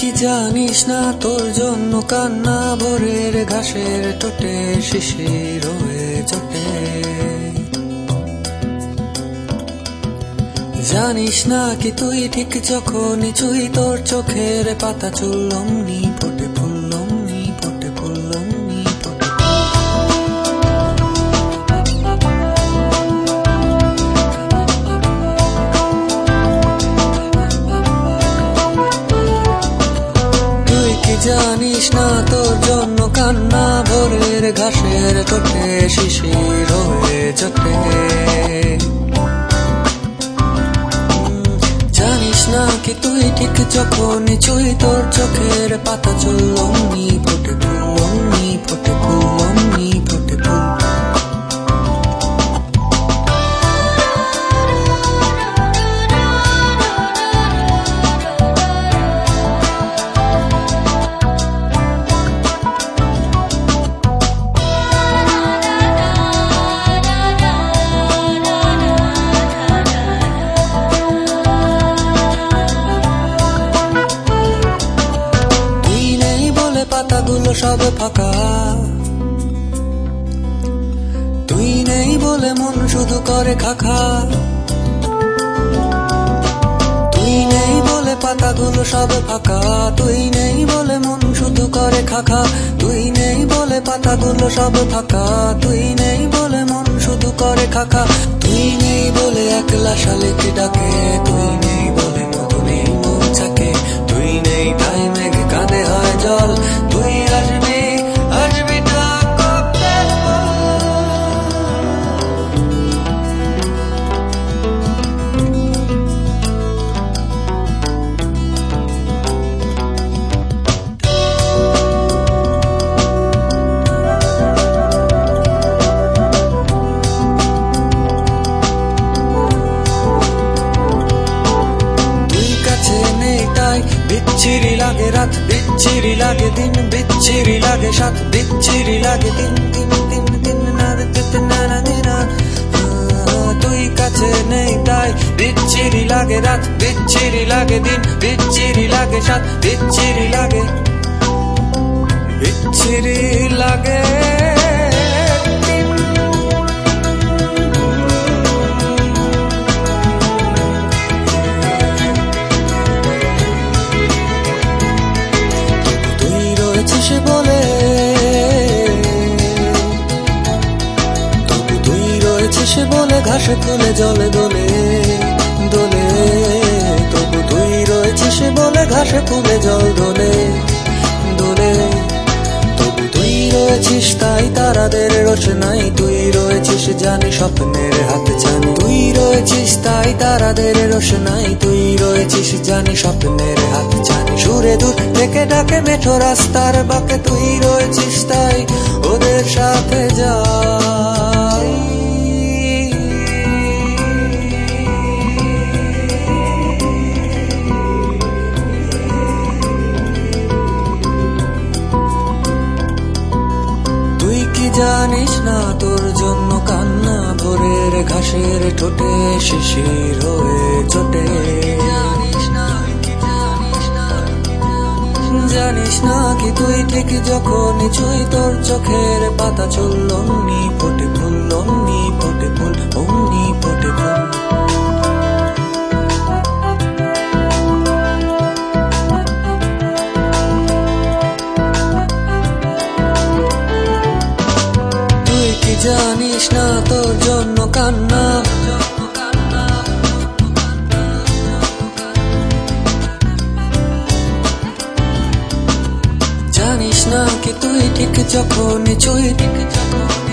কি জানিস না তোর জন্য কান্না ভোরের ঘাসের টোটে শিশির হয়ে চটে। জানিস না কি তুই ঠিক যখনই চুই তোর চোখের পাতা চুল অমনি ফোটে ফুল অমনি ফোটে ফুল অমনি ফোটে। তুই কি জানিস না তোর জন্য কান্না ভোরের ঘাসের টোটে শিশির হয়ে চটে। নাকি তুই ঠিক যখনই চুই তোর চোখের পাতা চুল অমনি ফোটে ফুল অমনি ফোটে ফুল অমনি ফোটে ফুল। পাতাগুলো সব ফাঁকা, তুই নেই বলে মন শুধু করে খাখা। তুই নেই বলে পাতাগুলো সব ফাঁকা, তুই নেই বলে মন শুধু করে খাখা। তুই নেই বলে পাতাগুলো সব ফাঁকা, তুই নেই বলে মন শুধু করে খাখা। তুই নেই বলে একলা শালিক ডাকে, তুই নেই বলে মধু নেই মৌচাকে। তুই নেই তাই মেঘ কাঁদে হয় জল, তুই আসবি আসবি ডাক করতে। তুই কাছে নেই তাই বিচ্ছিরি লাগে রাত, বিচ্ছিরি লাগে দিন, বিচ্ছিরি লাগে সাত, বিচ্ছিরি লাগে দিন দিন দিন দিন না দিনা। তুই কাছে নেই তাই বিচ্ছিরি লাগে রাত, বিচ্ছিরি লাগে দিন, বিচ্ছিরি লাগে সাত, বিচ্ছিরি লাগে বিচ্ছিরি লাগে। সে বলে ঘাসে ফুলে জলে দোলে দোলে, তবু তুই রয়েছিস বলে ঘাসে ফুলে জল দোলে দোলে। তবু তুই রয়েছিস তাই তারাদের রোশনাই, তুই রয়েছিস জানি স্বপ্নের হাত ছানি। তুই রয়েছিস তাই তারাদের রোশনাই, তুই রয়েছিস জানি স্বপ্নের হাত ছানি। সুরে দূর থেকে ডাকে মেঠো রাস্তার বাঁকে, তুই রয়েছিস তাই ওদের সাথে যাই। জানিস না তোর জন্য কান্না ভোরের ঘাসের ঠোঁটে শিশির হয়ে চটে। জানিস না কি তুই ঠিক যখনই চুই তোর চোখের পাতা চুল অমনি ফোটে ফুল অমনি ফোটে ফুল অমনি ফোটে ফুল। জানিস না তোর জন্য কান্না, জানিস না কি তুই ঠিক যখনই চুই